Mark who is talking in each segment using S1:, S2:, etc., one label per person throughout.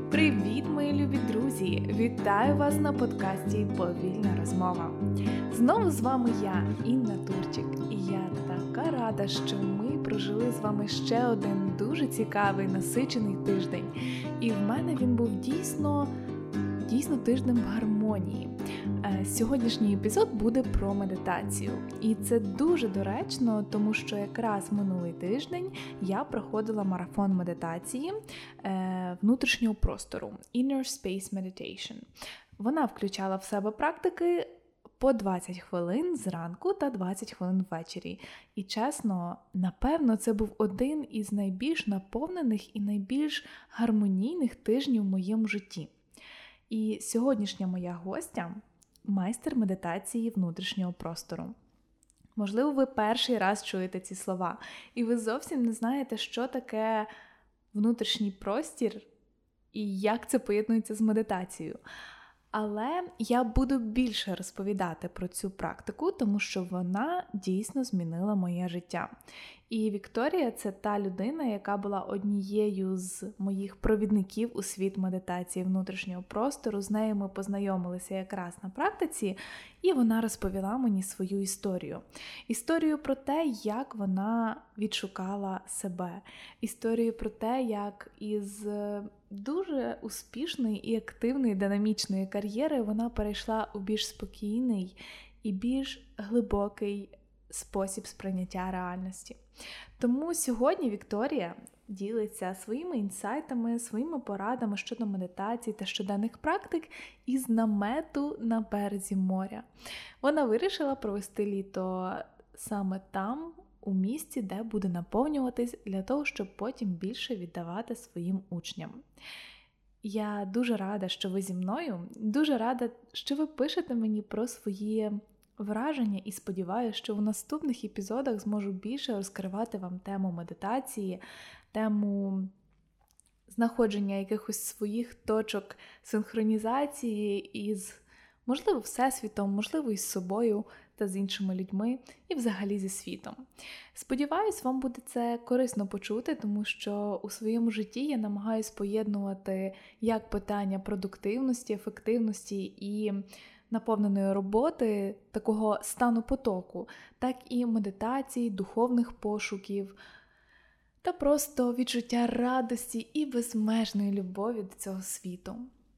S1: Привіт, мої любі друзі! Вітаю вас на подкасті «Повільна розмова». Знову з вами я, Інна Турчик, і я така рада, що ми прожили з вами ще один дуже цікавий, насичений тиждень. І в мене він був дійсно тиждень в гармонії. Сьогоднішній епізод буде про медитацію. І це дуже доречно, тому що якраз минулий тиждень я проходила марафон медитації внутрішнього простору Inner Space Meditation. Вона включала в себе практики по 20 хвилин зранку та 20 хвилин ввечері. І чесно, напевно, це був один із найбільш наповнених і найбільш гармонійних тижнів в моєму житті. І сьогоднішня моя гостя – майстер медитації внутрішнього простору. Можливо, ви перший раз чуєте ці слова, і ви зовсім не знаєте, що таке внутрішній простір і як це поєднується з медитацією. Але я буду більше розповідати про цю практику, тому що вона дійсно змінила моє життя. І Вікторія – це та людина, яка була однією з моїх провідників у світ медитації внутрішнього простору. З нею ми познайомилися якраз на практиці, і вона розповіла мені свою історію. Історію про те, як вона відшукала себе. Історію про те, як із дуже успішної і активної динамічної кар'єри вона перейшла у більш спокійний і більш глибокий спосіб сприйняття реальності. Тому сьогодні Вікторія ділиться своїми інсайтами, своїми порадами щодо медитації та щоденних практик із намету на березі моря. Вона вирішила провести літо саме там, у місті, де буде наповнюватись, для того, щоб потім більше віддавати своїм учням. Я дуже рада, що ви зі мною, дуже рада, що ви пишете мені про свої враження і сподіваюся, що в наступних епізодах зможу більше розкривати вам тему медитації, тему знаходження якихось своїх точок синхронізації із, можливо, Всесвітом, можливо, із собою та з іншими людьми і взагалі зі світом. Сподіваюсь, вам буде це корисно почути, тому що у своєму житті я намагаюсь поєднувати як питання продуктивності, ефективності і наповненої роботи, такого стану потоку, так і медитації, духовних пошуків та просто відчуття радості і безмежної любові до цього світу.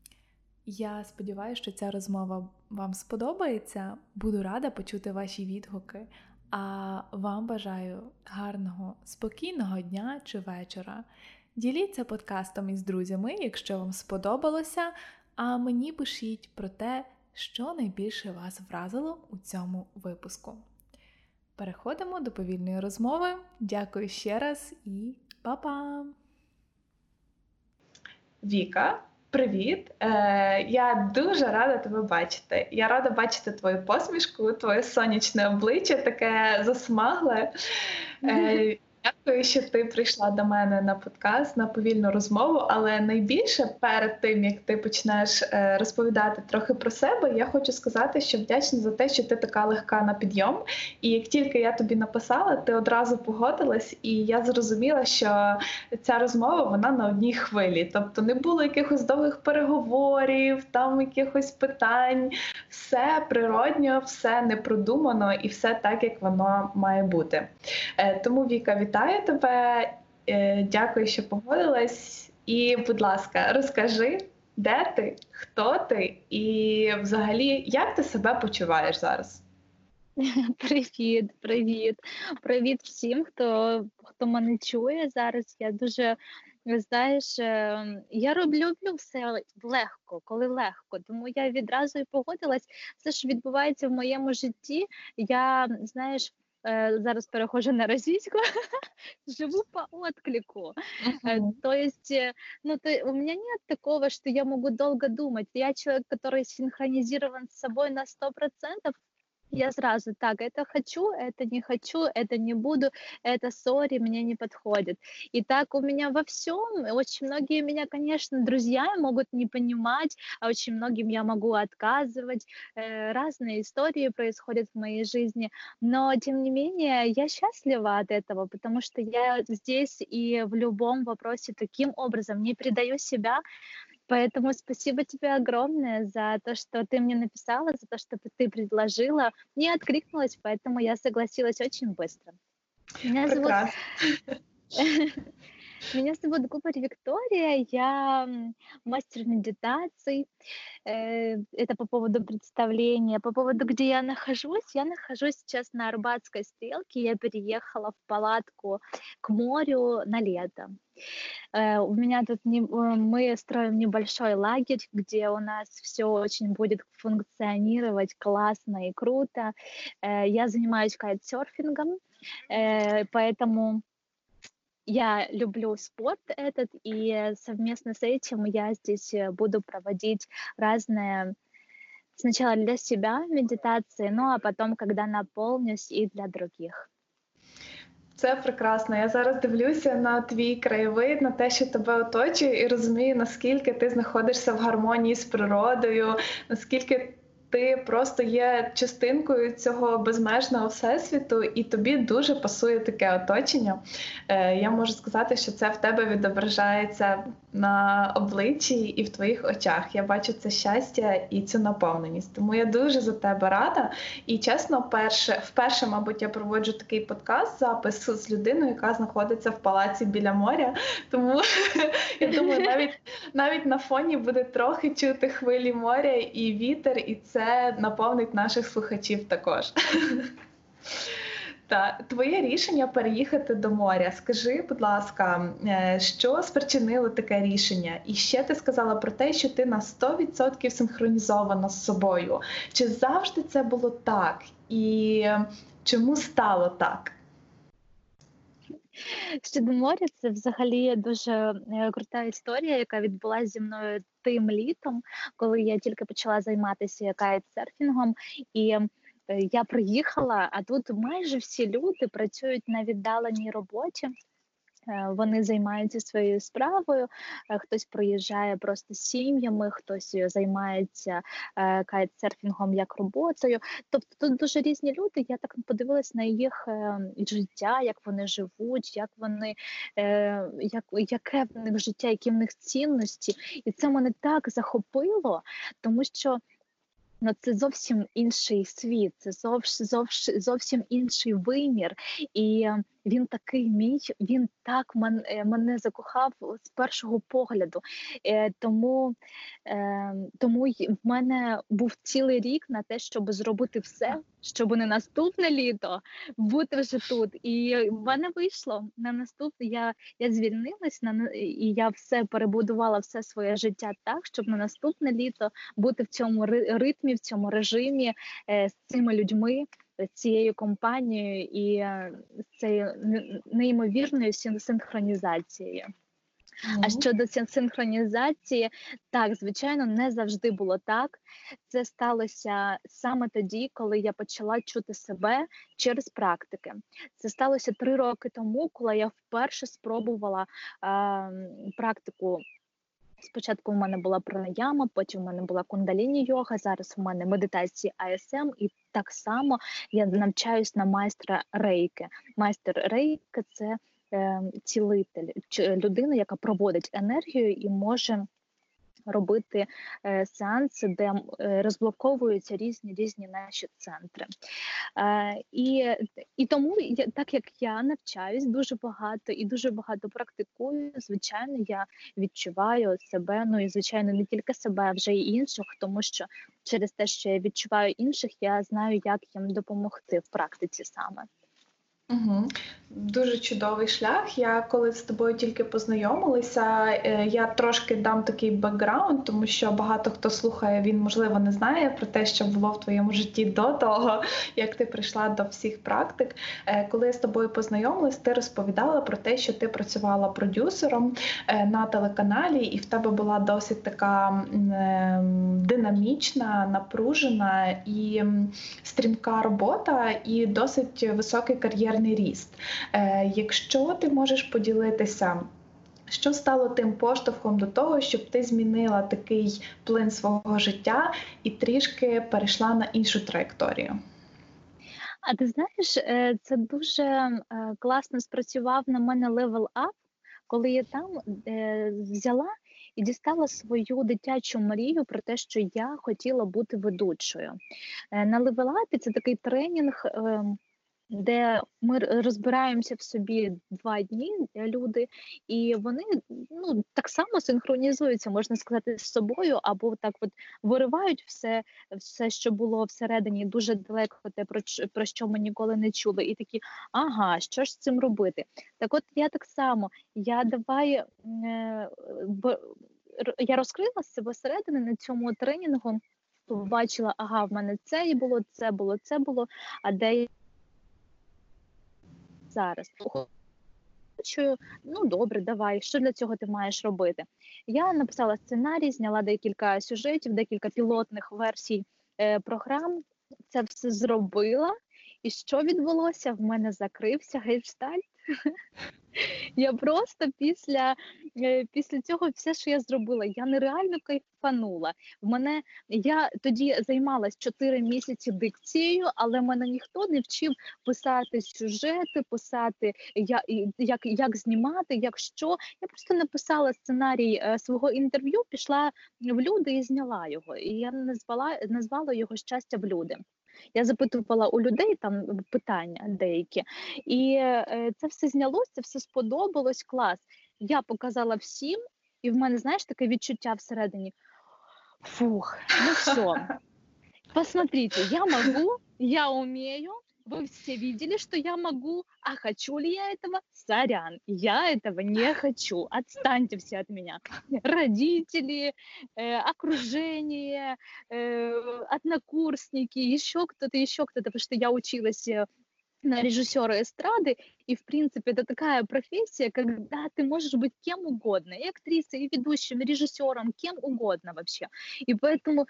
S1: Я сподіваюся, що ця розмова вам сподобається, буду рада почути ваші відгуки, а вам бажаю гарного, спокійного дня чи вечора. Діліться подкастом із друзями, якщо вам сподобалося, а мені пишіть про те, що найбільше вас вразило у цьому випуску. Переходимо до повільної розмови. Дякую ще раз і па-па!
S2: Віка, привіт! Я дуже рада тебе бачити. Я рада бачити твою посмішку, твоє сонячне обличчя, таке засмагле. Дякую, що ти прийшла до мене на подкаст, на повільну розмову, але найбільше перед тим, як ти почнеш розповідати трохи про себе, я хочу сказати, що вдячна за те, що ти така легка на підйом. І як тільки я тобі написала, ти одразу погодилась, і я зрозуміла, що ця розмова, вона на одній хвилі. Тобто не було якихось довгих переговорів, там якихось питань. Все природньо, все не продумано і все так, як воно має бути. Тому, Віка, вітаю тебе, дякую, що погодилась. І, будь ласка, розкажи, де ти, хто ти і взагалі, як ти себе почуваєш зараз?
S3: Привіт всім, хто мене чує зараз. Я дуже, знаєш, я люблю все легко, коли легко, тому я відразу і погодилась. Все, що відбувається в моєму житті, я, знаєш, зараз переходжу на російську, живу по отклику. То есть, у меня нет такого, что я могу долго думать. Я человек, который синхронизирован с собой на 100%. Я сразу так, это хочу, это не хочу, это не буду, это сори, мне не подходит. И так у меня во всем. Очень многие меня, конечно, друзья могут не понимать, а очень многим я могу отказывать. Разные истории происходят в моей жизни, но тем не менее я счастлива от этого, потому что я здесь и в любом вопросе таким образом не предаю себя, Поэтому спасибо тебе огромное за то, что ты мне написала, за то, что ты предложила. Мне откликнулось, поэтому я согласилась очень быстро. Меня зовут
S2: Прекрасно.
S3: Меня зовут Губарь Виктория, я мастер медитаций. Это по поводу представления. По поводу, где я нахожусь сейчас на Арбатской стрелке. Я переехала в палатку к морю на лето. У меня тут мы строим небольшой лагерь, где у нас все очень будет функционировать классно и круто. Я занимаюсь кайтсерфингом, поэтому я люблю спорт этот, и совместно с этим я здесь буду проводить разные, сначала для себя медитации, ну а потом, когда наполнюсь, и для других.
S2: Це прекрасно. Я зараз дивлюся на твій краєвид, на те, що тебе оточує, і розумію, наскільки ти знаходишся в гармонії з природою, наскільки ти просто є частинкою цього безмежного всесвіту, і тобі дуже пасує таке оточення. Я можу сказати, що це в тебе відображається на обличчі і в твоїх очах. Я бачу це щастя і цю наповненість. Тому я дуже за тебе рада. І чесно, вперше, мабуть, я проводжу такий подкаст-запис з людиною, яка знаходиться в палаці біля моря. Тому я думаю, навіть на фоні буде трохи чути хвилі моря і вітер, і це наповнить наших слухачів також. Твоє рішення переїхати до моря. Скажи, будь ласка, що спричинило таке рішення? І ще ти сказала про те, що ти на 100% синхронізована з собою. Чи завжди це було так? І чому стало так?
S3: Щодо моря, це взагалі дуже крута історія, яка відбулася зі мною тим літом, коли я тільки почала займатися кайтсерфінгом. І я приїхала, а тут майже всі люди працюють на віддаленій роботі. Вони займаються своєю справою, хтось приїжджає просто з сім'ями, хтось займається кайтсерфінгом як роботою. Тобто тут дуже різні люди. Я так подивилась на їх життя, як вони живуть, яке в них життя, які в них цінності. І це мене так захопило, тому що це зовсім інший світ, це зовсім інший вимір. І він такий мій, він так мене закохав з першого погляду. Тому в мене був цілий рік на те, щоб зробити все, щоб не наступне літо бути вже тут. І в мене вийшло. На наступне я звільнилась, і я перебудувала все своє життя так, щоб на наступне літо бути в цьому ритмі, в цьому режимі, з цими людьми, цією компанією і цією неймовірною синхронізацією. А щодо синхронізації, так, звичайно, не завжди було так. Це сталося саме тоді, коли я почала чути себе через практики. Це сталося 3 роки тому, коли я вперше спробувала практику. Спочатку в мене була пранаяма, потім в мене була кундаліні-йога, зараз в мене медитації АСМ, і так само я навчаюсь на майстра рейки. Майстер рейки – це цілитель, людина, яка проводить енергію і може робити сеанси, де розблоковуються різні наші центри. І тому, так як я навчаюсь дуже багато практикую, звичайно, я відчуваю себе, ну і, звичайно, не тільки себе, а вже й інших, тому що через те, що я відчуваю інших, я знаю, як їм допомогти в практиці саме.
S2: Угу. Дуже чудовий шлях. Я коли з тобою тільки познайомилася, я трошки дам такий бекграунд, тому що багато хто слухає, він, можливо, не знає про те, що було в твоєму житті до того, як ти прийшла до всіх практик. Коли я з тобою познайомилась, ти розповідала про те, що ти працювала продюсером на телеканалі, і в тебе була досить така динамічна, напружена і стрімка робота, і досить високий кар'єрний ріст. Якщо ти можеш поділитися, що стало тим поштовхом до того, щоб ти змінила такий плин свого життя і трішки перейшла на іншу траєкторію?
S3: А ти знаєш, це дуже класно спрацював на мене Level Up, коли я там взяла і дістала свою дитячу мрію про те, що я хотіла бути ведучою. На Level Up це такий тренінг, де ми розбираємося в собі 2 дні, люди, і вони так само синхронізуються, можна сказати, з собою, або так от виривають все, що було всередині, дуже далеко те, про що ми ніколи не чули, і такі, ага, що ж з цим робити? Так от я так само, я розкрила себе всередини на цьому тренінгу, побачила, ага, в мене це було, а де зараз? Хочу, добре, давай, що для цього ти маєш робити? Я написала сценарій, зняла декілька сюжетів, декілька пілотних версій програм, це все зробила, і що відбулося? В мене закрився гештальт. Я просто після цього все, що я зробила, я нереально кайфанула. Я тоді займалась 4 місяці дикцією, але мене ніхто не вчив писати сюжети, писати, як знімати, як що. Я просто написала сценарій свого інтерв'ю, пішла в люди і зняла його. І я назвала його «Щастя в люди». Я запитувала у людей там питання деякі, і це все знялось, це все сподобалось, клас. Я показала всім, і в мене, знаєш, таке відчуття всередині. Фух, ну все, посмотрите, я могу, я умею, вы все видели, что я могу, а хочу ли я этого? Сорян, я этого не хочу, отстаньте все от меня. Родители, окружение, однокурсники, еще кто-то, потому что я училась на режиссера эстрады, и, в принципе, это такая профессия, когда ты можешь быть кем угодно, и актрисой, и ведущим, и режиссером, кем угодно вообще. І поэтому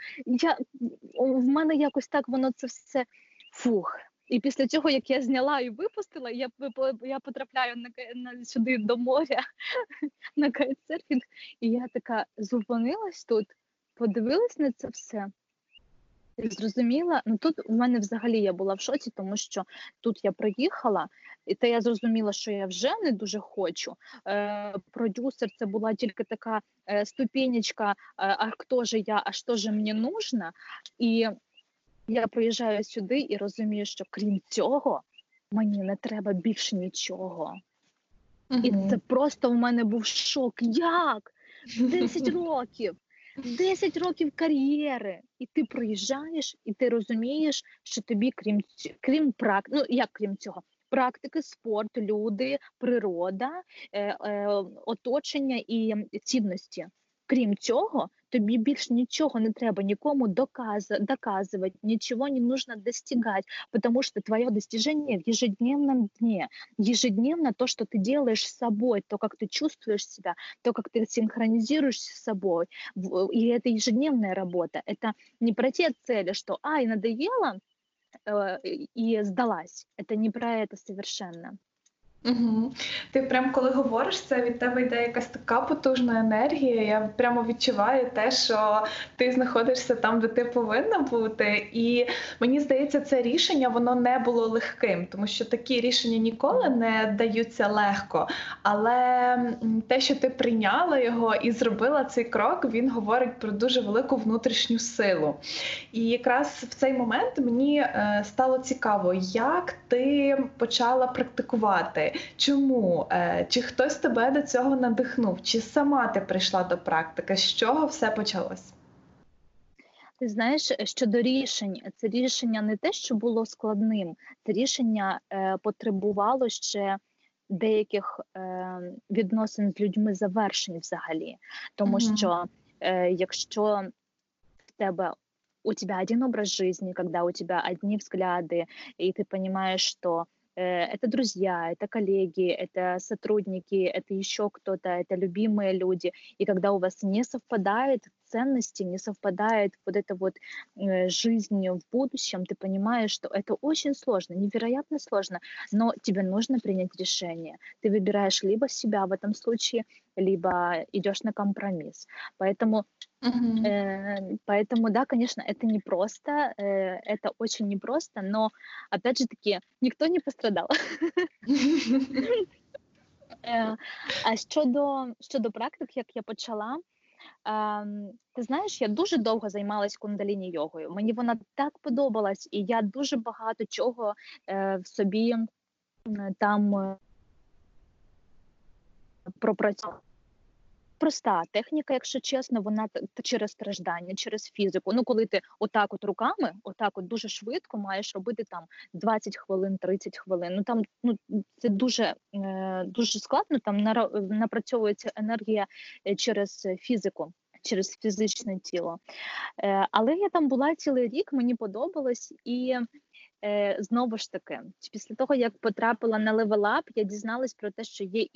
S3: в мене якось так воно це все, фух. І після цього, як я зняла і випустила, я потрапляю сюди до моря, на кайтсерфінг, і я така зупинилась тут, подивилась на це все, і зрозуміла, тут в мене взагалі я була в шоці, тому що тут я приїхала, і я зрозуміла, що я вже не дуже хочу. Продюсер – це була тільки така ступенечка, а хто же я, а що же мені нужно, і я приїжджаю сюди і розумію, що крім цього, мені не треба більше нічого. І це просто в мене був шок. Як? 10 років! 10 років кар'єри! І ти приїжджаєш, і ти розумієш, що тобі крім цього, практики, спорт, люди, природа, оточення і цінності. Крім цього, тобі більше ничего не треба никому доказывать, ничего не нужно достигать, потому что твое достижение в ежедневном дне. Ежедневно то, что ты делаешь с собой, то, как ты чувствуешь себя, то, как ты синхронизируешься с собой. И это ежедневная работа. Это не про те цели, что «ай, надоело» и сдалась. Это не про это совершенно.
S2: Угу. Ти прям коли говориш це, від тебе йде якась така потужна енергія. Я прямо відчуваю те, що ти знаходишся там, де ти повинна бути. І мені здається, це рішення, воно не було легким, тому що такі рішення ніколи не даються легко. Але те, що ти прийняла його і зробила цей крок, він говорить про дуже велику внутрішню силу. І якраз в цей момент мені стало цікаво, як ти почала практикувати. Чому? Чи хтось тебе до цього надихнув? Чи сама ти прийшла до практики? З чого все почалось?
S3: Ти знаєш, щодо рішень, це рішення не те, що було складним, це рішення потребувало ще деяких відносин з людьми завершень взагалі. Тому що якщо у тебя один образ жизни, когда у тебя одни взгляды, и ты понимаешь, что это друзья, это коллеги, это сотрудники, это еще кто-то, это любимые люди. И когда у вас не совпадают ценности, не совпадает вот эта вот жизнь в будущем, ты понимаешь, что это очень сложно, невероятно сложно, но тебе нужно принять решение. Ты выбираешь либо себя в этом случае, либо идешь на компромисс. Поэтому, да, конечно, это непросто, это очень непросто, но, опять же таки, никто не пострадал. А щодо практик, як я почала, Ти знаєш, я дуже довго займалась кундаліні-йогою. Мені вона так подобалась, і я дуже багато чого в собі там пропрацювала. Проста техніка, якщо чесно, вона через страждання, через фізику. Ну, коли ти отак от руками, отак от дуже швидко маєш робити там 20 хвилин, 30 хвилин. Ну там це дуже складно, там напрацьовується енергія через фізику, через фізичне тіло. Але я там була цілий рік, мені подобалось, і знову ж таки, після того, як потрапила на Level Up, я дізналась про те, що є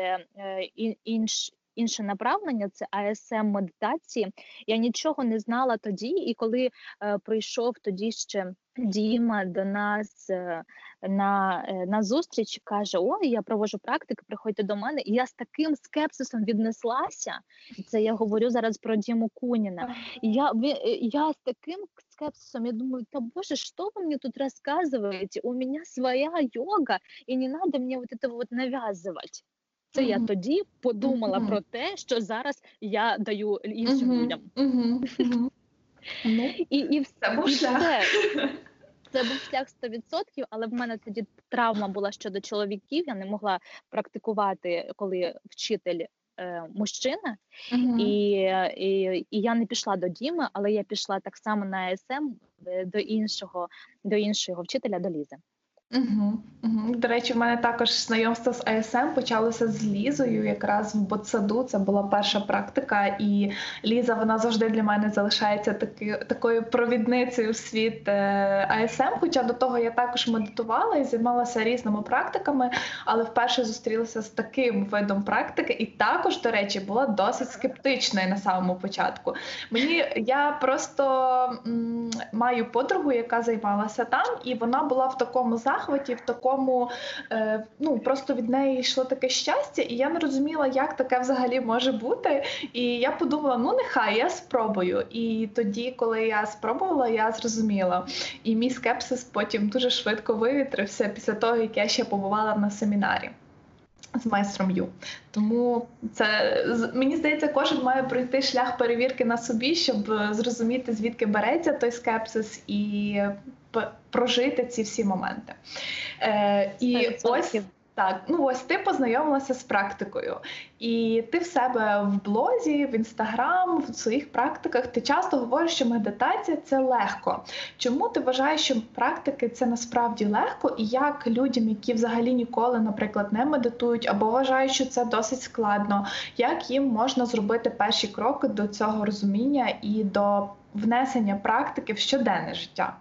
S3: інше направлення, це АСМ медитації. Я нічого не знала тоді, і коли прийшов тоді ще Діма до нас на зустріч, каже: ой, я проводжу практики, приходьте до мене. І я з таким скепсисом віднеслася, це я говорю зараз про Діму Куніна, і я з таким скепсисом, я думаю, та боже, що ви мені тут розказуєте? У мене своя йога, і не треба мені вот это вот нав'язувати. Це я тоді подумала про те, що зараз я даю іншим людям. І
S2: Це був шлях.
S3: Це був шлях 100%, але в мене тоді травма була щодо чоловіків, я не могла практикувати, коли вчитель мужчина, і я не пішла до Діми, але я пішла так само на АСМ до іншого вчителя, до Лізи.
S2: До речі, в мене також знайомство з АСМ почалося з Лізою, якраз в ботсаду. Це була перша практика, і Ліза, вона завжди для мене залишається такою провідницею в світ АСМ, хоча до того я також медитувала і займалася різними практиками, але вперше зустрілася з таким видом практики, і також, до речі, була досить скептичною на самому початку. Я просто маю подругу, яка займалася там, і вона була в такому захваті, в такому, просто від неї йшло таке щастя, і я не розуміла, як таке взагалі може бути. І я подумала, нехай, я спробую. І тоді, коли я спробувала, я зрозуміла. І мій скепсис потім дуже швидко вивітрився після того, як я ще побувала на семінарі з майстром Ю. Тому мені здається, кожен має пройти шлях перевірки на собі, щоб зрозуміти, звідки береться той скепсис і прожити ці всі моменти. І ось ти познайомилася з практикою. І ти в себе в блозі, в Інстаграм, в своїх практиках, ти часто говориш, що медитація – це легко. Чому ти вважаєш, що практики – це насправді легко? І як людям, які взагалі ніколи, наприклад, не медитують, або вважають, що це досить складно, як їм можна зробити перші кроки до цього розуміння і до внесення практики в щоденне життя?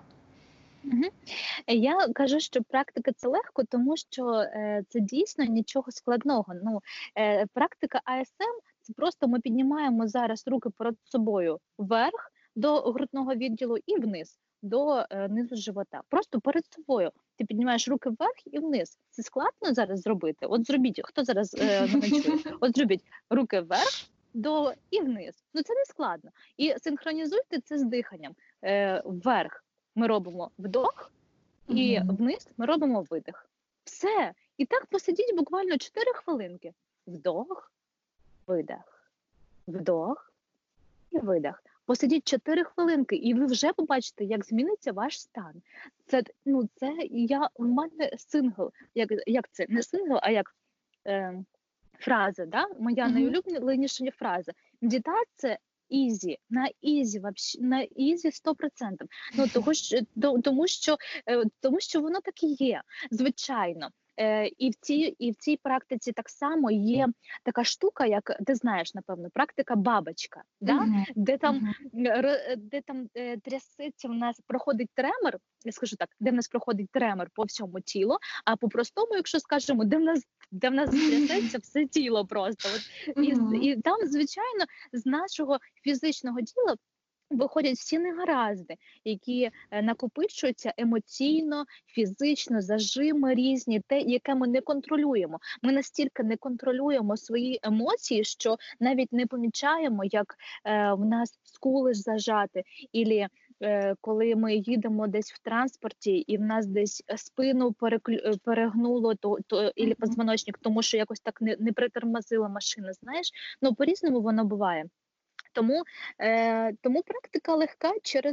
S3: Я кажу, що практика – це легко, тому що це дійсно нічого складного. Практика АСМ – це просто ми піднімаємо зараз руки перед собою вверх до грудного відділу і вниз, до низу живота. Просто перед собою ти піднімаєш руки вверх і вниз. Це складно зараз зробити? От зробіть, хто зараз мене чує? От зробіть руки вверх і вниз. Це не складно. І синхронізуйте це з диханням. Вверх ми робимо вдох, і вниз ми робимо видих. Все. І так посидіть буквально 4 хвилинки. Вдох, видих. Вдох і видих. Посидіть 4 хвилинки, і ви вже побачите, як зміниться ваш стан. У мене сингл. Як це? Не сингл, а як фраза, да? Моя найулюбленіша фраза. Медитація ізі, на ізі, на ізі 100%. Тому що воно так і є, звичайно. І в цій практиці так само є така штука, як ти знаєш, напевно, практика бабочка, да? Де там трясеться в нас, проходить тремор, я скажу так, де в нас проходить тремор по всьому тілу, а по-простому, якщо скажемо, де в нас трясеться все тіло просто. І там, звичайно, з нашого фізичного тіла виходять всі негаразди, які накопичуються емоційно, фізично, зажими різні, те, яке ми не контролюємо. Ми настільки не контролюємо свої емоції, що навіть не помічаємо, як в нас скули зажати, або коли ми їдемо десь в транспорті і в нас десь спину перегнуло, або позвоночник, тому що якось так не притормозила машина, знаєш. По-різному воно буває. Тому практика легка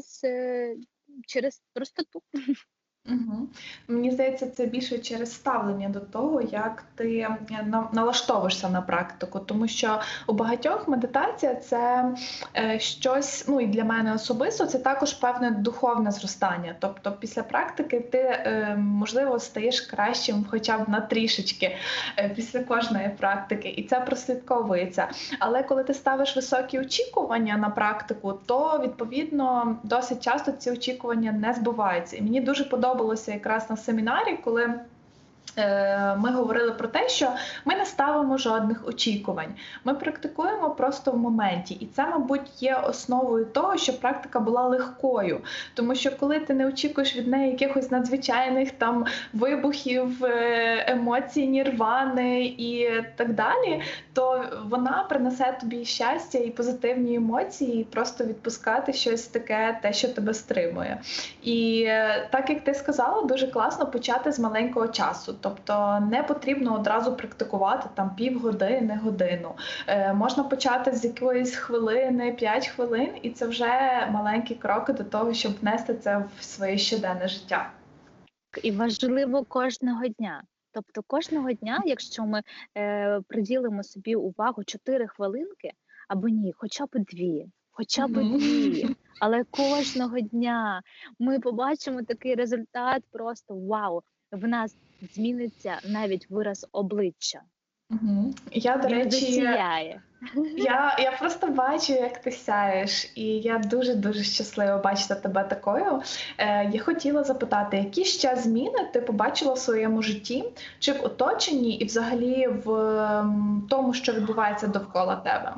S3: через простоту.
S2: Мгм. Мені здається, це більше через ставлення до того, як ти налаштовуєшся на практику. Тому що у багатьох медитація це щось, ну і для мене особисто, це також певне духовне зростання. Тобто після практики ти, можливо, стаєш кращим хоча б на трішечки після кожної практики, і це прослідковується. Але коли ти ставиш високі очікування на практику, то відповідно досить часто ці очікування не збуваються. І мені дуже подобалося якраз на семінарі, коли ми говорили про те, що ми не ставимо жодних очікувань. Ми практикуємо просто в моменті. І це, мабуть, є основою того, щоб практика була легкою. Тому що коли ти не очікуєш від неї якихось надзвичайних там вибухів, емоцій, нірвани і так далі, то вона принесе тобі щастя і позитивні емоції, і просто відпускати щось таке, те, що тебе стримує. І так, як ти сказала, дуже класно почати з маленького часу. Тобто не потрібно одразу практикувати там півгодини, годину. Можна почати з якоїсь хвилини, 5 хвилин, і це вже маленькі кроки до того, щоб внести це в своє щоденне життя.
S3: І важливо кожного дня. Тобто кожного дня, якщо ми приділимо собі увагу 4 хвилинки, або ні, хоча б 2, хоча б 2, але кожного дня ми побачимо такий результат, просто вау, в нас зміниться навіть вираз обличчя.
S2: Я, до
S3: Він
S2: речі,
S3: засіяє.
S2: я просто бачу, як ти сяєш, і я дуже-дуже щаслива бачити тебе такою. Я хотіла запитати, які ще зміни ти побачила в своєму житті, чи в оточенні, і взагалі в тому, що відбувається довкола тебе?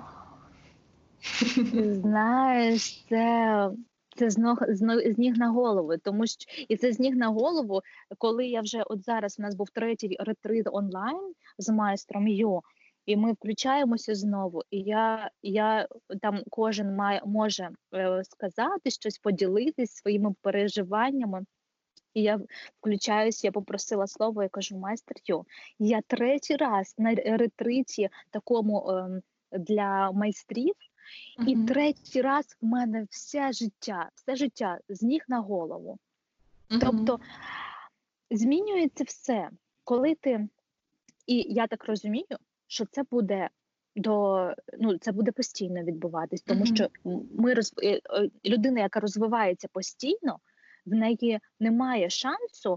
S3: Знаєш, це з ніг на голову, тому що і це з ніг на голову, коли я вже от зараз у нас був 3-й ретрит онлайн з майстром Йо, і ми включаємося знову, і я там кожен може сказати щось, поділитись своїми переживаннями. І я включаюсь, я попросила слово, я кажу: майстер Йо, я 3-й раз на ретриті такому для майстрів, і 3-й раз в мене все життя з ніг на голову. Тобто змінюється все. Коли ти, і я так розумію, що це буде це буде постійно відбуватись, тому що людина, яка розвивається постійно, в неї немає шансу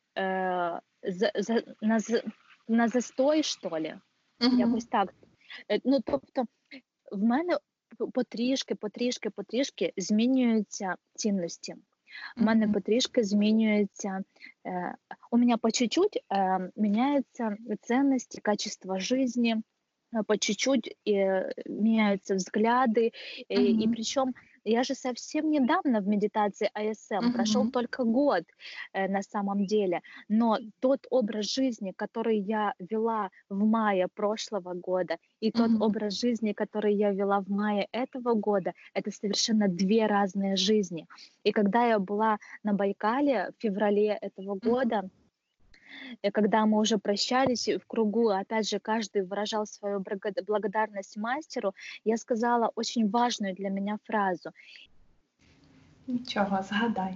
S3: на застой, що ли. Якось так. Тобто в мене потрішки змінюються цінності. У мене потрішки змінюється, у меня по чуть-чуть меняются ценности, качество жизни, по чуть-чуть меняются взгляды, и причем я же совсем недавно в медитации АСМ, прошел только год на самом деле, но тот образ жизни, который я вела в мае прошлого года, и тот образ жизни, который я вела в мае этого года, это совершенно 2 разные жизни. И когда я была на Байкале в феврале этого года, когда мы уже прощались в кругу, опять же, каждый выражал свою благодарность мастеру, я сказала очень важную для меня фразу.
S2: Нічого, згадай.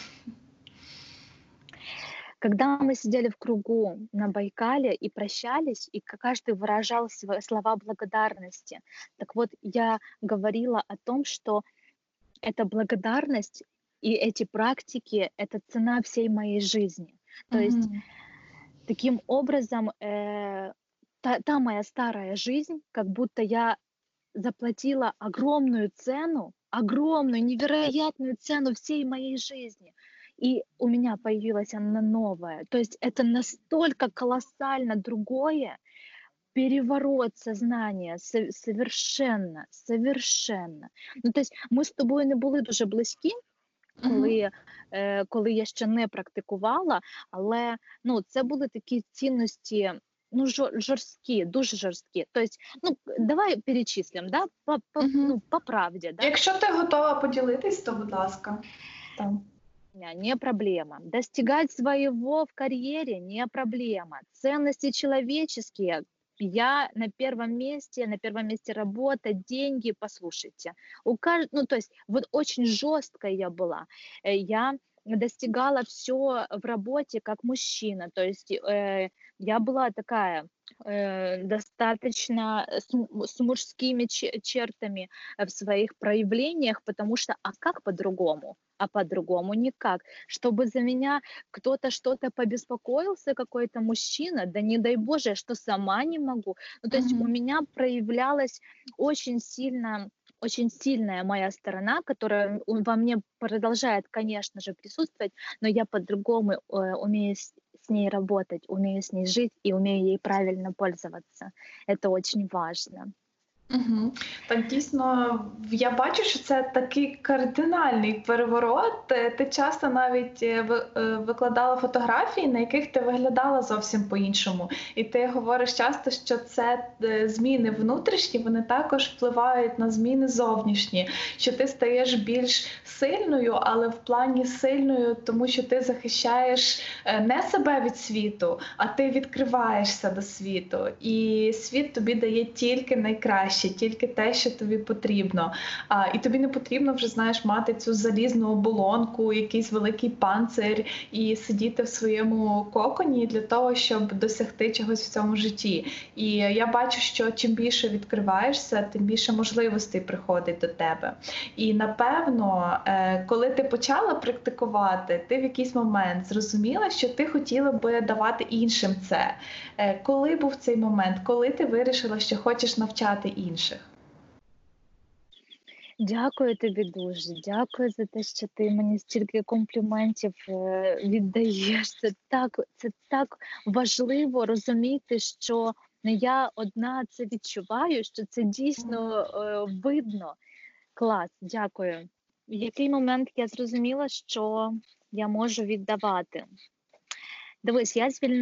S3: Когда мы сидели в кругу на Байкале и прощались, и каждый выражал свои слова благодарности, так вот, я говорила о том, что эта благодарность и эти практики — это цена всей моей жизни. То есть таким образом, та моя старая жизнь, как будто я заплатила огромную цену, огромную, невероятную цену всей моей жизни, и у меня появилась она новая. То есть это настолько колоссально другое, переворот сознания, совершенно. То есть ми з тобою не були дуже близькі, коли я ще не практикувала, але це були такі цінності, жорсткі, дуже жорсткі. Тобто, давай перечислимо, да? По правді. Да?
S2: Якщо ти готова поділитись, то, будь ласка. Там.
S3: Не проблема. Достигать своего в карьере не проблема. Ценности человеческие, я на первом месте работа, деньги, послушайте. Ну, то есть вот очень жесткая я была. Я достигала все в работе как мужчина. То есть я была такая достаточно с мужскими чертами в своих проявлениях, потому что, а как по-другому? А по-другому никак. Чтобы за меня кто-то что-то побеспокоился, какой-то мужчина, да не дай Боже, что сама не могу. Ну, то есть у
S2: Мгм.
S3: меня проявлялась очень сильная моя сторона, которая во мне продолжает, конечно же, присутствовать, но я по-другому умею с ней работать, умею с ней жить и умею ей правильно пользоваться. Это очень важно.
S2: Мгм. Так, дійсно, я бачу, що це такий кардинальний переворот. Ти часто навіть викладала фотографії, на яких ти виглядала зовсім по-іншому. І ти говориш часто, що це зміни внутрішні, вони також впливають на зміни зовнішні, що ти стаєш більш сильною, але в плані сильною, тому що ти захищаєш не себе від світу, а ти відкриваєшся до світу. І світ тобі дає тільки найкраще, тільки те, що тобі потрібно. І тобі не потрібно вже, знаєш, мати цю залізну оболонку, якийсь великий панцир і сидіти в своєму коконі для того, щоб досягти чогось в цьому житті. І я бачу, що чим більше відкриваєшся, тим більше можливостей приходить до тебе. І напевно, коли ти почала практикувати, ти в якийсь момент зрозуміла, що ти хотіла би давати іншим це. Коли був цей момент? Коли ти вирішила, що хочеш навчати інших?
S3: Дякую тобі дуже. Дякую за те, що ти мені стільки компліментів віддаєш. Це так важливо розуміти, що не я одна це відчуваю, що це дійсно видно. Клас, дякую. В який момент я зрозуміла, що я можу віддавати? Дивись,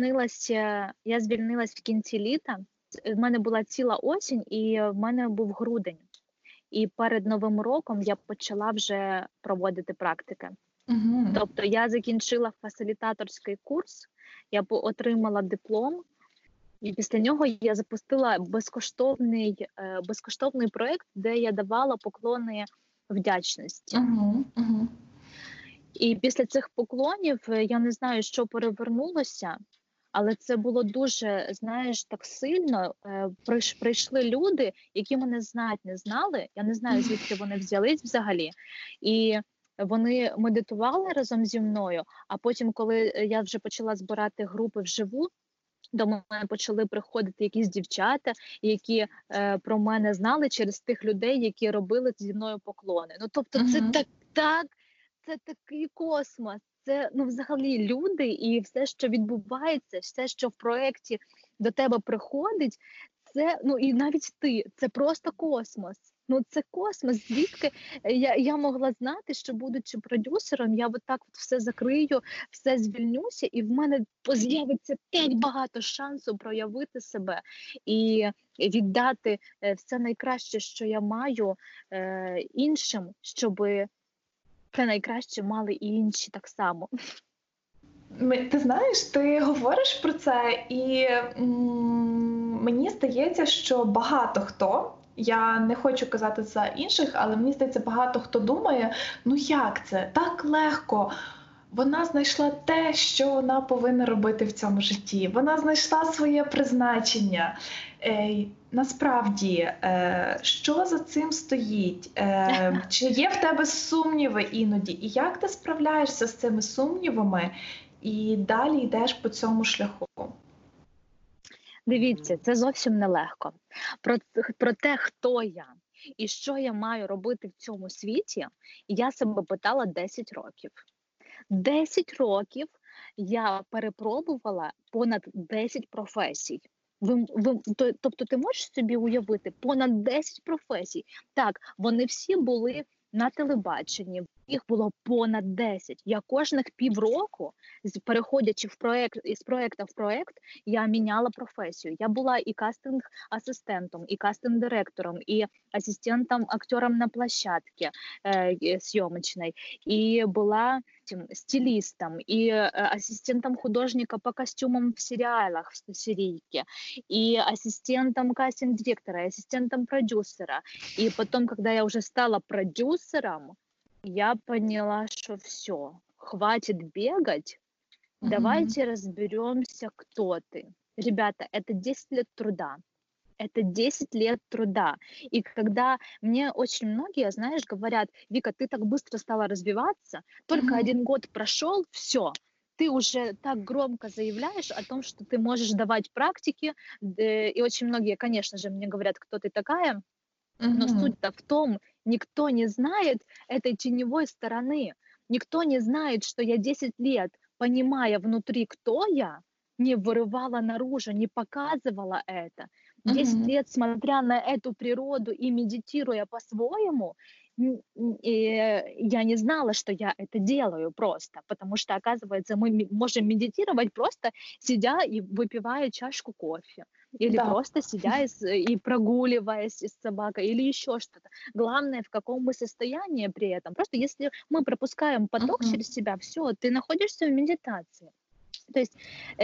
S3: я звільнилась в кінці літа. В мене була ціла осінь, і в мене був грудень. І перед Новим роком я почала вже проводити практики.
S2: Мгм.
S3: Тобто я закінчила фасилітаторський курс, я отримала диплом, і після нього я запустила безкоштовний проєкт, де я давала поклони вдячності.
S2: Мгм. Мгм.
S3: І після цих поклонів я не знаю, що перевернулося, але це було дуже, знаєш, так сильно. Прийшли люди, які мене знати не знали. Я не знаю, звідки вони взялись взагалі. І вони медитували разом зі мною, а потім, коли я вже почала збирати групи вживу, до мене почали приходити якісь дівчата, які про мене знали через тих людей, які робили зі мною поклони. Ну, тобто це
S2: Мгм.
S3: це такий космос. Це взагалі люди і все, що відбувається, все, що в проєкті до тебе приходить, це і навіть ти, це просто космос. Це космос. Звідки я могла знати, що будучи продюсером, я так все закрию, все звільнюся, і в мене з'явиться так багато шансу проявити себе і віддати все найкраще, що я маю іншим, щоби це найкраще мали і інші так само.
S2: Ти знаєш, ти говориш про це, і мені здається, що багато хто, я не хочу казати за інших, але мені здається, багато хто думає, ну як це? Так легко. Вона знайшла те, що вона повинна робити в цьому житті. Вона знайшла своє призначення. Насправді, що за цим стоїть? Чи є в тебе сумніви іноді? І як ти справляєшся з цими сумнівами і далі йдеш по цьому шляху?
S3: Дивіться, це зовсім нелегко. Про те, хто я і що я маю робити в цьому світі, я себе питала 10 років. 10 років я перепробувала понад 10 професій. Тобто ти можеш собі уявити понад 10 професій? Так, вони всі були на телебаченні, їх було понад 10. Я кожних півроку, переходячи із проекту в проект, я міняла професію. Я була і кастинг-асистентом, і кастинг-директором, і асистентом-актером на площадке съемочной, и была стилистом, и ассистентом художника по костюмам в сериалах, в серийке, и ассистентом кастинг-директора, и ассистентом продюсера. И потом, когда я уже стала продюсером, я поняла, что все, хватит бегать, давайте разберемся, кто ты. Ребята, это 10 лет труда. Это 10 лет труда. И когда мне очень многие, знаешь, говорят: Вика, ты так быстро стала развиваться, только 1 год прошел, все, ты уже так громко заявляешь о том, что ты можешь давать практики, и очень многие, конечно же, мне говорят, кто ты такая, но суть-то в том, никто не знает этой теневой стороны, никто не знает, что я 10 лет, понимая внутри, кто я, не вырывала наружу, не показывала это. 10 лет, смотря на эту природу и медитируя по-своему, я не знала, что я это делаю просто, потому что, оказывается, мы можем медитировать просто сидя и выпивая чашку кофе, или
S2: Да.
S3: просто сидя и прогуливаясь с собакой, или еще что-то. Главное, в каком мы состоянии при этом. Просто если мы пропускаем поток через себя, все, ты находишься в медитации. То есть,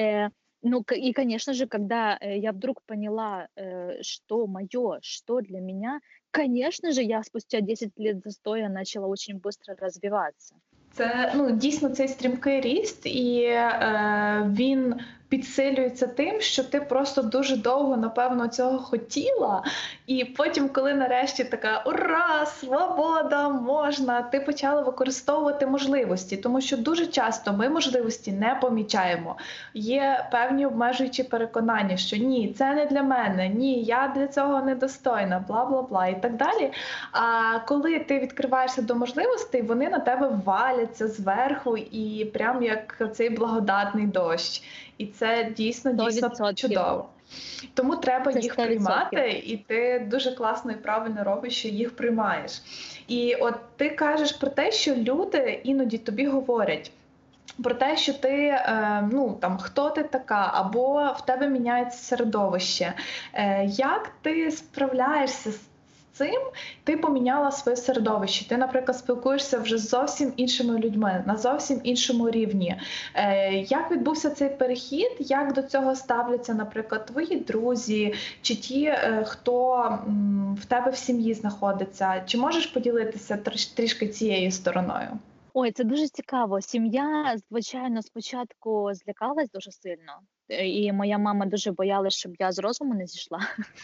S3: и, конечно же, когда я вдруг поняла, что мое, что для меня, конечно же, я спустя 10 лет застоя начала очень быстро развиваться.
S2: Це дійсно цей стрімкий ріст, і він підсилюється тим, що ти просто дуже довго, напевно, цього хотіла. І потім, коли нарешті така «Ура! Свобода! Можна!», ти почала використовувати можливості. Тому що дуже часто ми можливості не помічаємо. Є певні обмежуючі переконання, що ні, це не для мене, ні, я для цього недостойна, бла-бла-бла і так далі. А коли ти відкриваєшся до можливостей, вони на тебе валяться зверху і прям як цей благодатний дощ. І це дійсно
S3: 100%.
S2: чудово. Тому треба
S3: Це
S2: їх
S3: 100%.
S2: приймати, і ти дуже класно і правильно робиш, що їх приймаєш. І от ти кажеш про те, що люди іноді тобі говорять про те, що ти, хто ти така, або в тебе міняється середовище. Як ти справляєшся з цим? Ти поміняла своє середовище. Ти, наприклад, спілкуєшся вже з зовсім іншими людьми, на зовсім іншому рівні. Як відбувся цей перехід? Як до цього ставляться, наприклад, твої друзі, чи ті, хто в тебе в сім'ї знаходиться? Чи можеш поділитися трішки цією стороною?
S3: Ой, це дуже цікаво. Сім'я, звичайно, спочатку злякалась дуже сильно. І моя мама дуже боялась, щоб я з розуму не зійшла.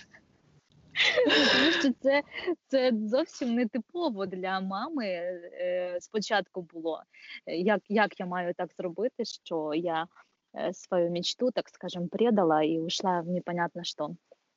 S3: Тому що це зовсім не типово для мами спочатку було. Як я маю так зробити, що я свою мечту, так скажем, предала і ушла в непонятно що.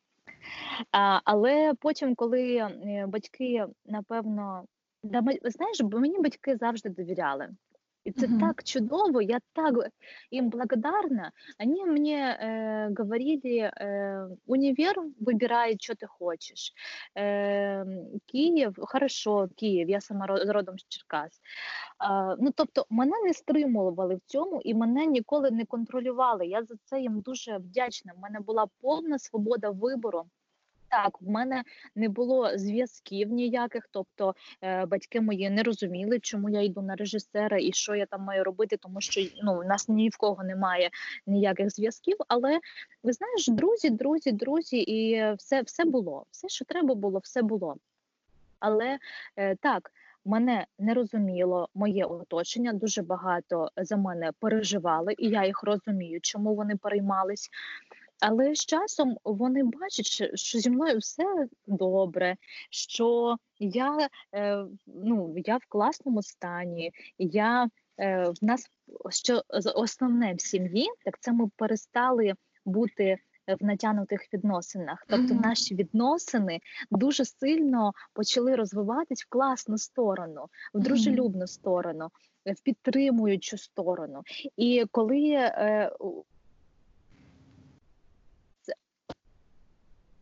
S3: Але потім, коли батьки, напевно, знаєш, мені батьки завжди довіряли. И это так чудово, я так им благодарна. Они мне говорили, универ выбирай, что ты хочешь. Київ, хорошо, Київ, я сама родом з Черкас. Тобто мене не стримували в цьому і мене ніколи не контролювали. Я за це їм дуже вдячна. В мене була повна свобода вибору. Так, в мене не було зв'язків ніяких, тобто батьки мої не розуміли, чому я йду на режисера і що я там маю робити, тому що у нас ні в кого немає ніяких зв'язків, але, ви знаєш, друзі, і все було, все, що треба було, все було. Але так, мене не розуміло моє оточення, дуже багато за мене переживали, і я їх розумію, чому вони переймались. Але з часом вони бачать, що зі мною все добре, що я в класному стані, в нас, що основне в сім'ї, так це ми перестали бути в натягнутих відносинах. Тобто наші відносини дуже сильно почали розвиватись в класну сторону, в дружелюбну сторону, в підтримуючу сторону. І коли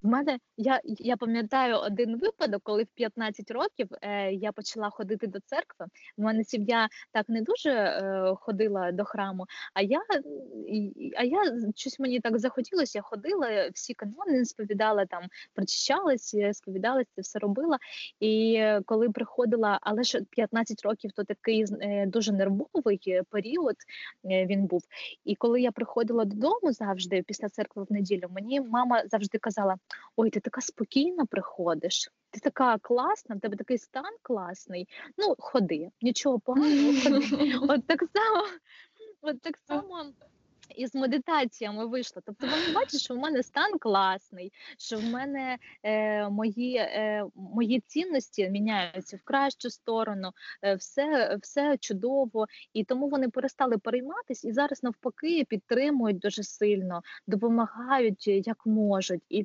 S3: В мене я пам'ятаю один випадок, коли в 15 років я почала ходити до церкви. У мене сім'я так не дуже ходила до храму, а я щось мені так захотілося, я ходила, всі канони сповідала, там причащалась, сповідалась, це все робила. І коли приходила, але ж 15 років то такий дуже нервовий період він був. І коли я приходила додому завжди після церкви в неділю, мені мама завжди казала: ой, ти така спокійна приходиш, ти така класна, в тебе такий стан класний. Ну, ходи, нічого поганого, ходи. От так само, от так само і з медитаціями вийшло. Тобто вони бачать, що в мене стан класний, що в мене мої цінності міняються в кращу сторону, все чудово. І тому вони перестали перейматись і зараз навпаки підтримують дуже сильно, допомагають як можуть. І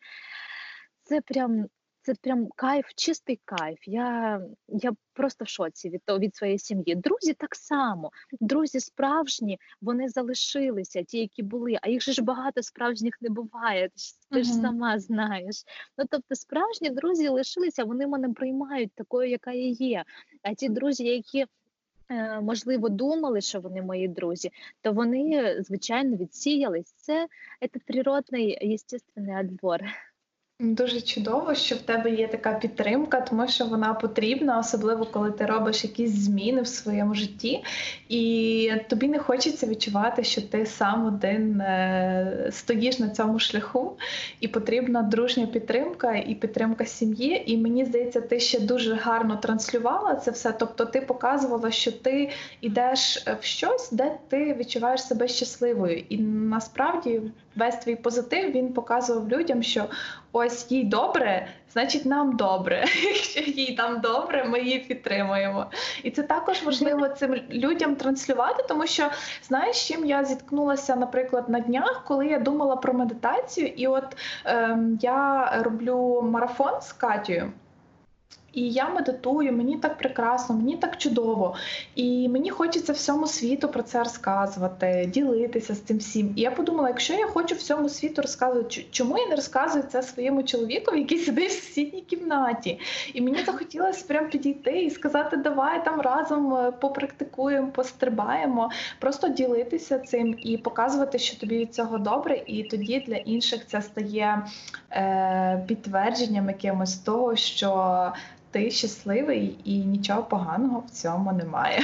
S3: це прям кайф, чистий кайф. Я просто в шоці від своєї сім'ї. Друзі так само. Друзі справжні, вони залишилися, ті, які були. А їх же ж багато справжніх не буває. Ти ж сама знаєш. Ну, тобто справжні друзі лишилися, вони мене приймають такою, яка я є. А ті друзі, які можливо, думали, що вони мої друзі, то вони, звичайно, відсіялись. Це природний, естественний отбор.
S2: Дуже чудово, що в тебе є така підтримка, тому що вона потрібна, особливо коли ти робиш якісь зміни в своєму житті, і тобі не хочеться відчувати, що ти сам один стоїш на цьому шляху, і потрібна дружня підтримка і підтримка сім'ї. І мені здається, ти ще дуже гарно транслювала це все. Тобто ти показувала, що ти йдеш в щось, де ти відчуваєш себе щасливою. І насправді весь твій позитив, він показував людям, що ось їй добре, значить нам добре. Якщо їй там добре, ми її підтримуємо. І це також важливо цим людям транслювати, тому що, знаєш, з чим я зіткнулася, наприклад, на днях, коли я думала про медитацію, і от я роблю марафон з Катєю. І я медитую, мені так прекрасно, мені так чудово. І мені хочеться всьому світу про це розказувати, ділитися з цим всім. І я подумала, якщо я хочу всьому світу розказувати, чому я не розказую це своєму чоловікові, який сидить в сусідній кімнаті? І мені захотілося прям підійти і сказати, давай там разом попрактикуємо, пострибаємо, просто ділитися цим і показувати, що тобі від цього добре. І тоді для інших це стає підтвердженням якимось того, що ти щасливий і нічого поганого в цьому немає.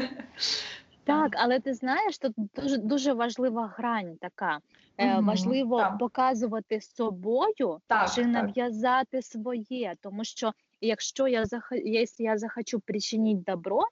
S3: Так, але ти знаєш, тут дуже важлива грань така. Важливо показувати собою чи нав'язати своє, тому що якщо я захочу причинити добро,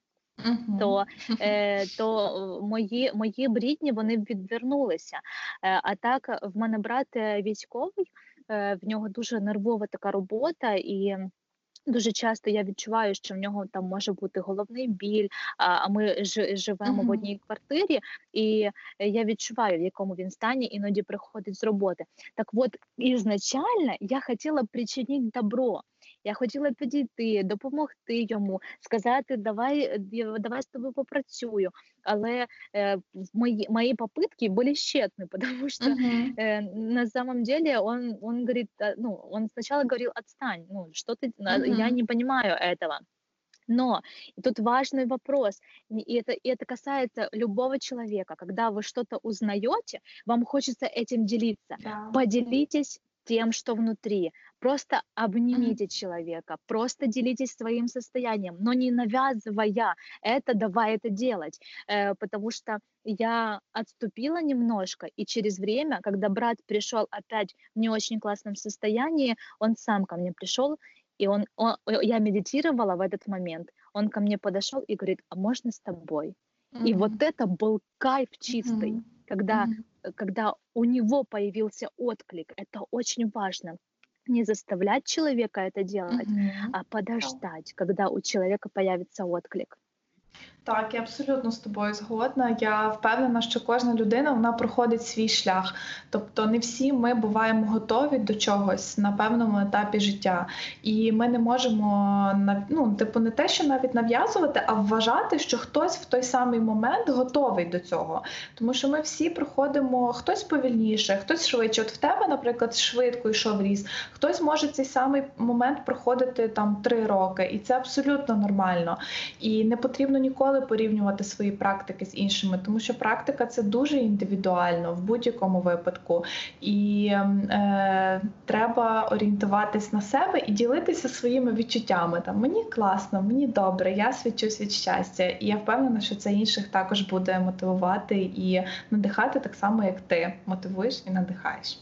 S3: то мої б рідні, вони б відвернулися. А так, в мене брат військовий, в нього дуже нервова така робота, і дуже часто я відчуваю, що в нього там може бути головний біль, а ми живемо в одній квартирі, і я відчуваю, в якому він стані, іноді приходить з роботи. Так от, ізначально я хотіла причинити добро. Я хотіла підійти, допомогти йому, сказати, давай з тобою попрацюю. Але мои попытки были тщетны, потому что на самом деле он говорит, он сначала говорил, отстань, что ты, я не понимаю этого. Но тут важный вопрос, и это касается любого человека. Когда вы что-то узнаете, вам хочется этим делиться. Поделитесь тем, что внутри. Просто обнимите человека, просто делитесь своим состоянием, но не навязывая это, давай это делать. Потому что я отступила немножко, и через время, когда брат пришел опять в не очень классном состоянии, он сам ко мне пришел, и я медитировала в этот момент, он ко мне подошел и говорит, а можно с тобой? И вот это был кайф чистый, когда у него появился отклик. Это очень важно. Не заставлять человека это делать, а подождать, когда у человека появится отклик.
S2: Так, я абсолютно з тобою згодна. Я впевнена, що кожна людина вона проходить свій шлях. Тобто не всі ми буваємо готові до чогось на певному етапі життя. І ми не можемо не те, що навіть нав'язувати, а вважати, що хтось в той самий момент готовий до цього. Тому що ми всі проходимо хтось повільніше, хтось швидше. От в тебе, наприклад, швидко йшов ріст, хтось може цей самий момент проходити там 3 роки, і це абсолютно нормально. І не потрібно ніколи порівнювати свої практики з іншими, тому що практика це дуже індивідуально в будь-якому випадку. І треба орієнтуватись на себе і ділитися своїми відчуттями. Там мені класно, мені добре, я свідчусь від щастя. І я впевнена, що це інших також буде мотивувати і надихати так само, як ти мотивуєш і надихаєш.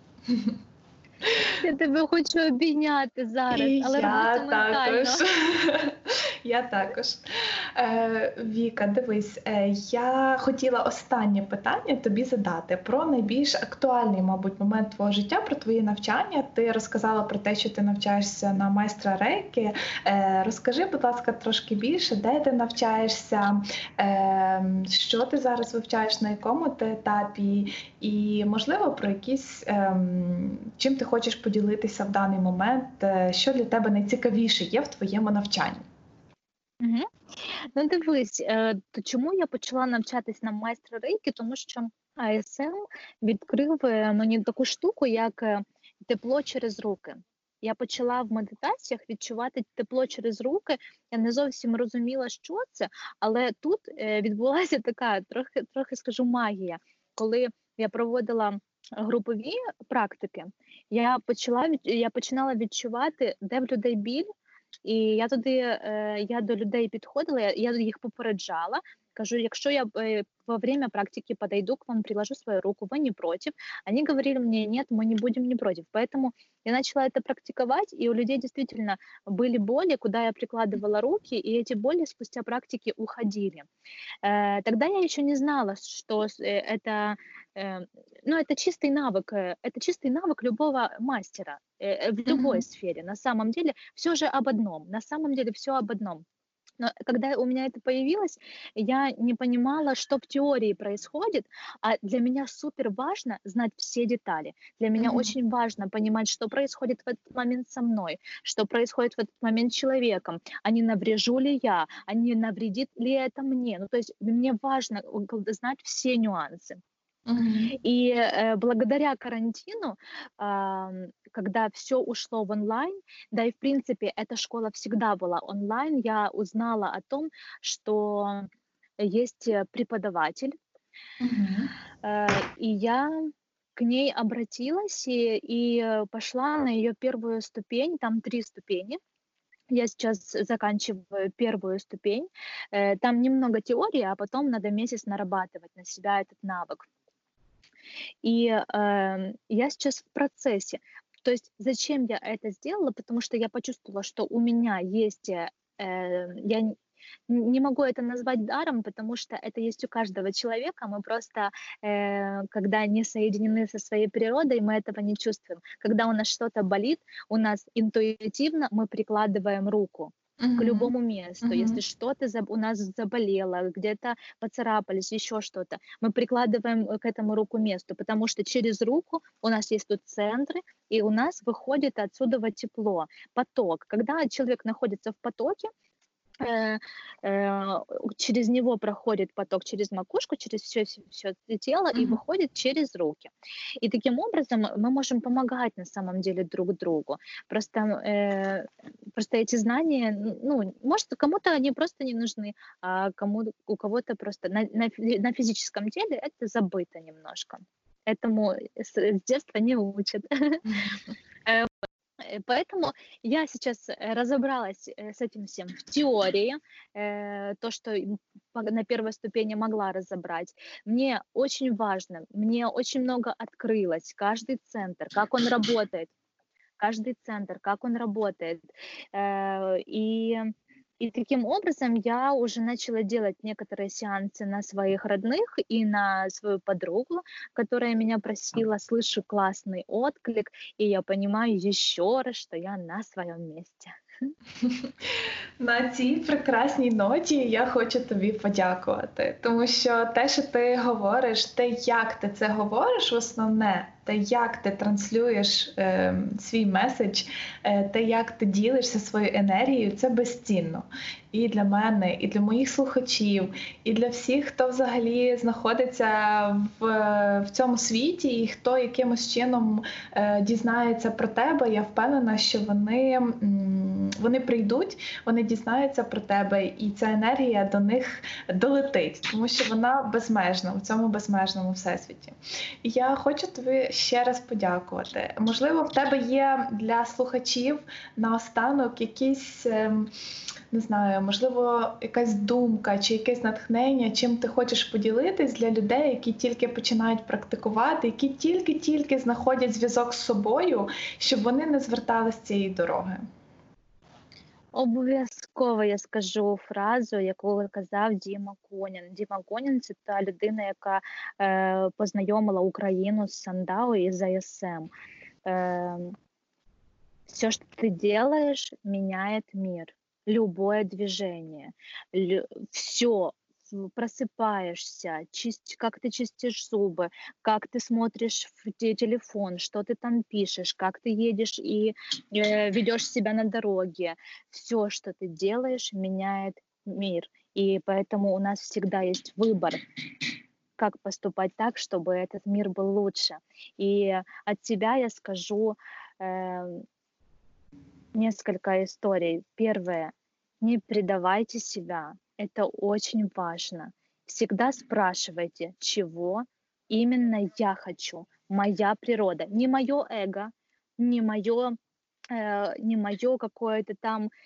S3: Я тебе хочу обійняти зараз,
S2: І
S3: але
S2: я
S3: роботу ментально.
S2: також. Я також. Віка, дивись, я хотіла останнє питання тобі задати про найбільш актуальний, мабуть, момент твого життя, про твої навчання. Ти розказала про те, що ти навчаєшся на майстра рейки. Розкажи, будь ласка, трошки більше, де ти навчаєшся, що ти зараз вивчаєш, на якому ти етапі, і, можливо, про якісь, чим ти хочеш поділитися в даний момент, що для тебе найцікавіше є в твоєму навчанні?
S3: Мгм. Ну, дивись, то чому я почала навчатись на майстра рейки? Тому що АСМ відкрив мені таку штуку, як тепло через руки. Я почала в медитаціях відчувати тепло через руки. Я не зовсім розуміла, що це, але тут відбулася така трохи скажу магія. Коли я проводила групові практики, я починала відчувати, де в людей біль. І я до людей підходила, я їх попереджала, кажу, якщо я во время практики подойду к вам, приложу свою руку, вы не против? Они говорили мне, нет, мы не будем не против. Поэтому я начала это практиковать, и у людей действительно были боли, куда я прикладывала руки, и эти боли спустя практики уходили. Тогда я еще не знала, что это чистый навык любого мастера в любой
S2: Мгм.
S3: сфере. На самом деле все же об одном. На самом деле все об одном. Но когда у меня это появилось, я не понимала, что в теории происходит, а для меня супер важно знать все детали. Для меня
S2: Мгм.
S3: очень важно понимать, что происходит в этот момент со мной, что происходит в этот момент с человеком, а не наврежу ли я, а не навредит ли это мне. Ну, то есть мне важно знать все нюансы.
S2: Мгм.
S3: И благодаря карантину, когда все ушло в онлайн, да и в принципе эта школа всегда была онлайн, я узнала о том, что есть преподаватель,
S2: Мгм.
S3: и я к ней обратилась и пошла на ее первую ступень, там 3 ступени. Я сейчас заканчиваю первую ступень. Там немного теории, а потом надо месяц нарабатывать на себя этот навык. И я сейчас в процессе. То есть зачем я это сделала? Потому что я почувствовала, что у меня есть, я не могу это назвать даром, потому что это есть у каждого человека. Мы просто, когда не соединены со своей природой, мы этого не чувствуем. Когда у нас что-то болит, у нас интуитивно мы прикладываем руку к
S2: Мгм.
S3: любому месту. Если
S2: Мгм.
S3: что-то у нас заболело, где-то поцарапались, еще что-то, мы прикладываем к этому руку месту, потому что через руку у нас есть тут центры, и у нас выходит отсюда тепло, поток. Когда человек находится в потоке, э, через него проходит поток через макушку, через все тело и
S2: Мгм.
S3: выходит через руки. И таким образом мы можем помогать на самом деле друг другу. Просто эти знания, ну, может, кому-то они просто не нужны, а у кого-то просто на физическом теле это забыто немножко. Этому с детства не учат.
S2: Мгм.
S3: Поэтому я сейчас разобралась с этим всем в теории, то, что на первой ступени могла разобрать. Мне очень важно, мне очень много открылось, каждый центр, как он работает, каждый центр, как он работает. Э, И, и таким образом я уже начала делать некоторые сеансы на своих родных и на свою подругу, которая меня просила, слышу классный отклик, и я понимаю еще раз, что я на своем месте.
S2: На цій прекрасній ноті я хочу тобі подякувати, тому що те, що ти говориш, те, як ти це говориш, основне, те, як ти транслюєш свій меседж, те, як ти ділишся своєю енергією, це безцінно. І для мене, і для моїх слухачів, і для всіх, хто взагалі знаходиться в цьому світі, і хто якимось чином дізнається про тебе, я впевнена, що вони прийдуть, вони дізнаються про тебе, і ця енергія до них долетить, тому що вона безмежна у цьому безмежному всесвіті. І я хочу тобі ще раз подякувати. Можливо, в тебе є для слухачів наостанок якісь, не знаю, можливо, якась думка чи якесь натхнення, чим ти хочеш поділитись для людей, які тільки починають практикувати, які тільки-тільки знаходять зв'язок з собою, щоб вони не звертали з цієї дороги.
S3: Обов'язково я скажу фразу, яку казав Діма Конін. Діма Конін – це та людина, яка познайомила Україну з Сандао і з АСМ. Все, что ты делаешь, меняет мир. Любое движение. Все. Просыпаешься, как ты чистишь зубы, как ты смотришь в телефон, что ты там пишешь, как ты едешь и ведешь себя на дороге. Все, что ты делаешь, меняет мир. И поэтому у нас всегда есть выбор, как поступать так, чтобы этот мир был лучше. И от себя я скажу несколько историй. Первое. Не предавайте себя. Это очень важно. Всегда спрашивайте, чего именно я хочу. Моя природа. Не мое эго, не мое какое-то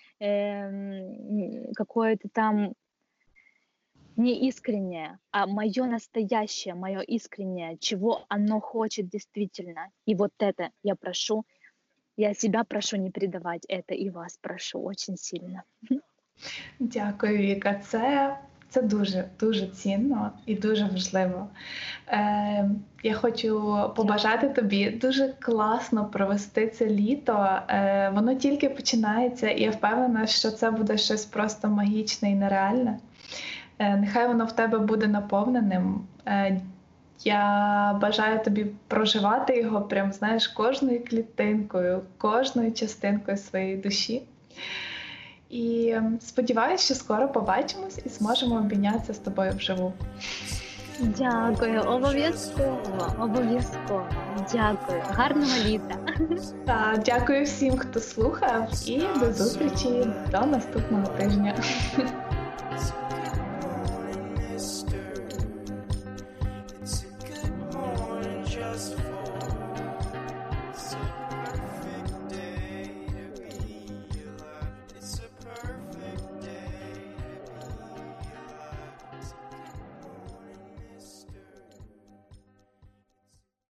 S3: там неискреннее, а мое настоящее, мое искреннее, чего оно хочет действительно. И вот это я прошу, я себя прошу не предавать это, и вас прошу очень сильно.
S2: Дякую, Віка. Це дуже цінно і дуже важливо. Я хочу побажати тобі дуже класно провести це літо. Воно тільки починається, і я впевнена, що це буде щось просто магічне і нереальне. Нехай воно в тебе буде наповненим. Я бажаю тобі проживати його прям, знаєш, кожною клітинкою, кожною частинкою своєї душі. І сподіваюся, що скоро побачимось і зможемо обійнятися з тобою вживу.
S3: Дякую, обов'язково. Дякую. Гарного літа.
S2: Так, дякую всім, хто слухав, і до зустрічі до наступного тижня.